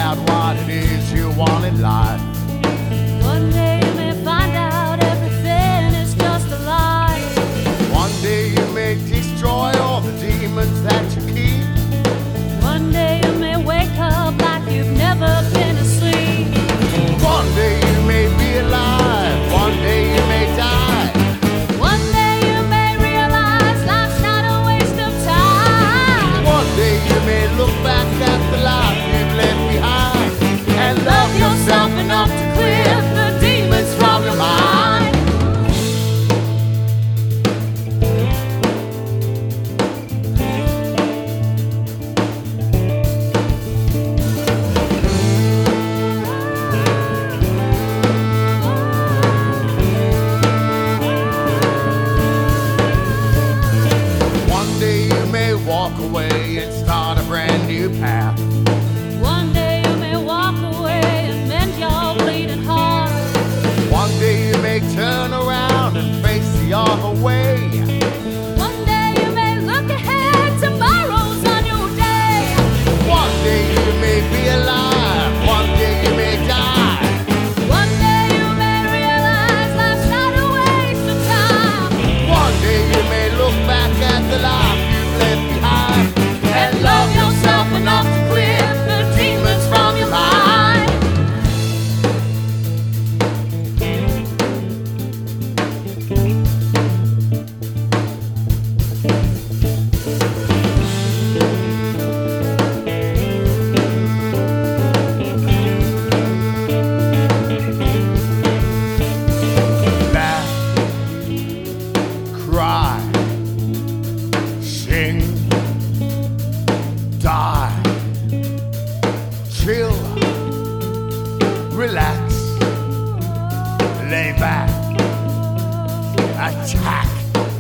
out what it is you want in life. One day you may find out everything is just a lie. One day you may destroy all the demons that you keep. One day you may wake up like you've never been asleep. One day you may be alive, one day you may die. One day you may realize life's not a waste of time. One day you may look back at the life you've left behind and love yourself enough to clear the demons from your mind. One day you may walk away and start a brand new path. One day you may walk away and mend your bleeding heart. One day you may turn around and face the other way. One day you may look ahead, tomorrow's a new day. One day you may be alive, one day you may die. One day you may realize life's not a waste of time. One day you may look back at the life you've left behind and love yourself enough to clear the demons from your mind. Laugh, cry, sing, die, chill, relax, lay back, attack,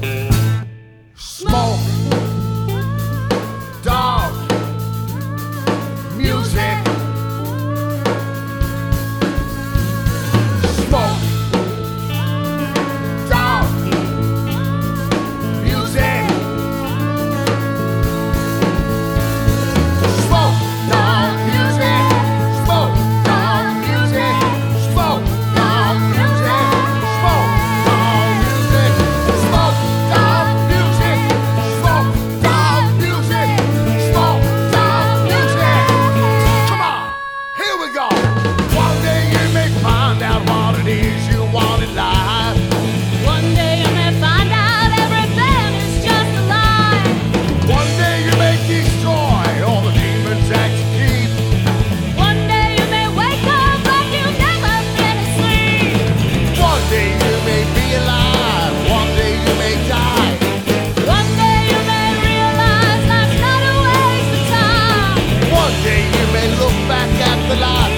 smoke, dog, music, smoke, dog, music, smoke, dog, music, smoke, dog, music, smoke, dog, music, smoke, dog, music, smoke, dog, music, smoke, dog, music, smoke, dog, music. Come on, here we go. One day you may find out what it is you want in life. One day you may find out everything is just a lie. One day you may destroy all the demons that you keep. One day you may wake up like you've never been asleep. One day you may be alive, one day you may die. One day you may realize life's not a waste of time. One day you may look back at the life